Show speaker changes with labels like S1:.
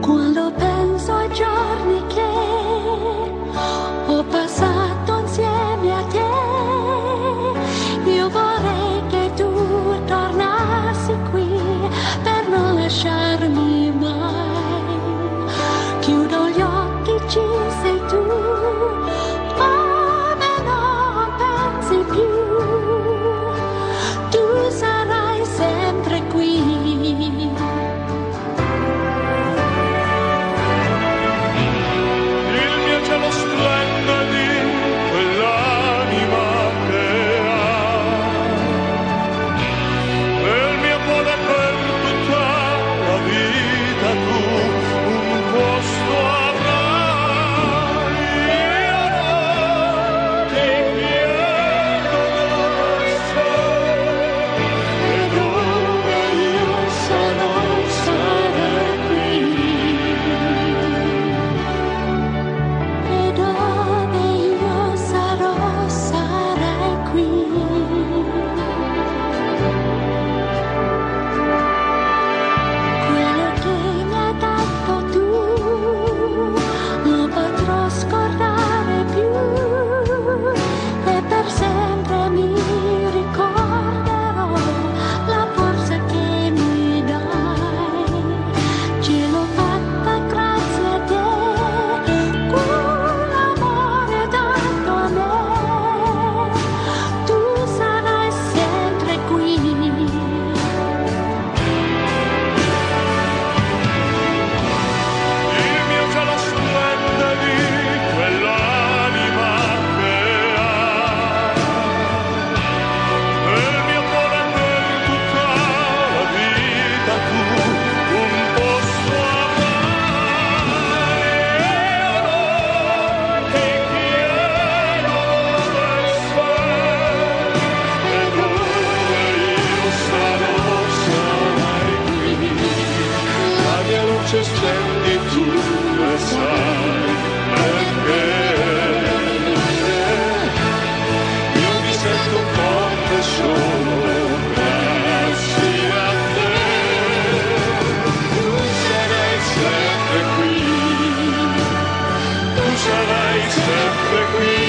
S1: Quando penso ai giorni che ho passato insieme a te, io vorrei che tu tornassi qui per non lasciarmi mai. Chiudo gli occhi, ci sei tu, ma me non pensi più. Tu sarai sempre qui.
S2: Cielo splende di quell'anima che ha, nel mio cuore per tutta la vita tu un posto avrai. Io non ti chiedo dove sei, e dove io sarò, sarai qui.
S1: Dove io sarò, sarai qui. Quello che mi hai dato tu non potrò scordare più, e per sempre mi ricorderò la forza che mi dai. Ce l'ho fatta grazie a te, l'amore dato a me. Tu sarai sempre qui.
S2: Il mio cielo splende di quell'anima che ha, nel mio cuore per tutta la vita tu un posto avrai. Io non ti chiedo dove sei, e dove io sarò, sarai qui. La mia luce stendi, tu lo sai, perché io mi sento forte solo grazie a te. Tu sarai sempre qui, tu sarai sempre qui.